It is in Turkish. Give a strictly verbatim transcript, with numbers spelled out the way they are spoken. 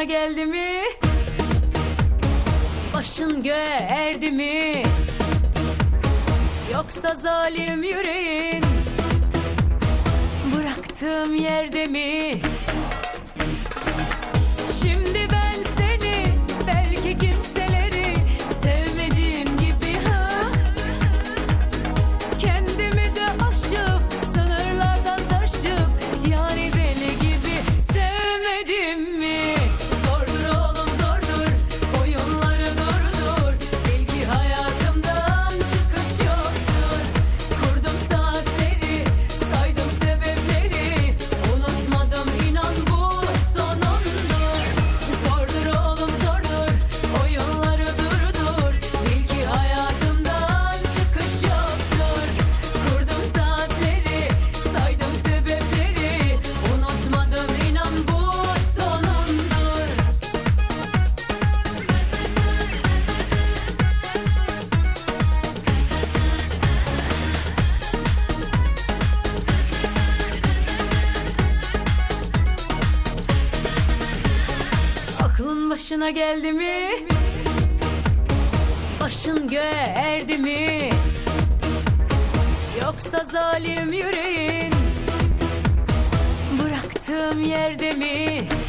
başına geldi mi? Başın göğe erdi mi? Yoksa zalim yüreğin bıraktığım yerde mi? Şimdi ben seni belki kimseleri sevmediğim gibi ha, kendimi de aşıp sınırlardan taşıp yani deli gibi sevmedim mi? Zordur oğlum zordur, oyunları durdur, belki hayatımdan çıkış yoktur. Kurdum saatleri, saydım sebepleri, unutmadım inan bu sonundur. Zordur oğlum zordur, oyunları durdur, belki hayatımdan çıkış yoktur. Kurdum saatleri, saydım sebepleri, unutmadım inan bu sonundur. Aklın başına geldi mi? Başın göğe erdi mi? Yoksa zalim yüreğin bıraktığım yerde mi?